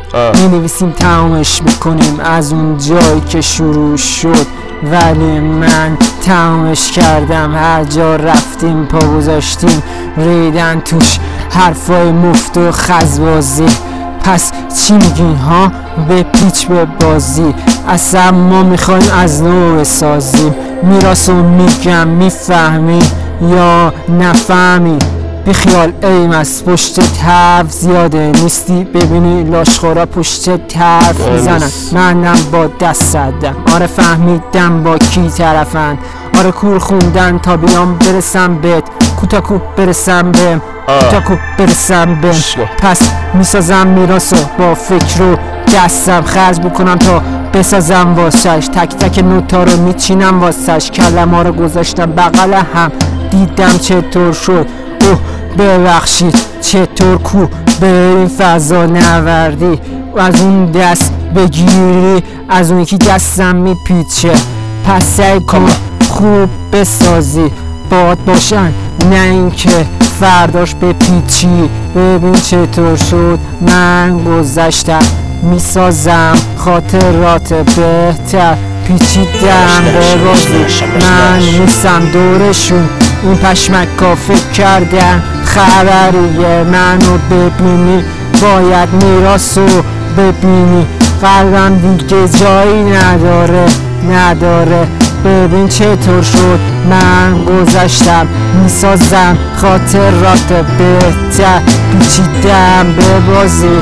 می‌نویسیم تمامش میکنیم از اون جایی که شروع شد، ولی من تمامش کردم. هر جا رفتیم پا گذاشتیم، ریدن توش حرفای مفت و خزبازی. پس چی میگین ها؟ به پیچ به بازی. اصلا ما میخوایم از نو بسازیم. میراثو میگم میفهمی یا نفهمی؟ بیخیال ایم از پشت حرف زیاده نیستی، ببینی لاشخورا پشت حرف میزنن. منم با دست زدم، آره فهمیدم با کی طرفن، آره کور خوندن تا بیام برسم بهت، کوتاکو برسم بهم، کوتاکو برسم بهم. پس میسازم میراثو با فکر و دستم خرج بکنم تا بسازم واسش. تک تک نوتا رو میچینم واسش، کلمه رو گذاشتم بغل هم، دیدم چطور شد. اوه ببخشید چطور کو به این فضا نوردی، از اون دست بگیری از اون یکی دستم میپیچه. پس سعی کن خوب بسازی باد باشن، نه اینکه فرداش بپیچی. ببین چطور شد من گذشتم، میسازم خاطرات بهتر. پیچیدم به بازی، من نیستم دورشون. این پشمکا فکر کردن خبریه منو ببینی، باید میراثو ببینی. قلبم دیگه جایی نداره. ببین چطور شد من گذشتم، میسازم خاطرات بهتر. پیچیدم به بازی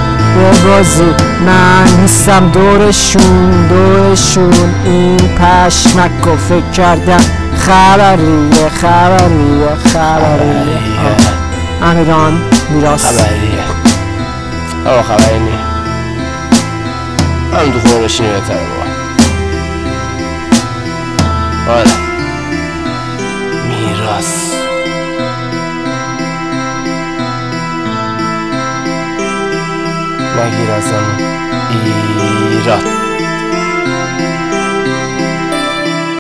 من نیستم دورشون. این پشمکو فکر کردم خبریه. امیران میراث خبریه. خبری نی هم تو خونه بشینی بهتره بابا. میراث نگیر ازم ایراد.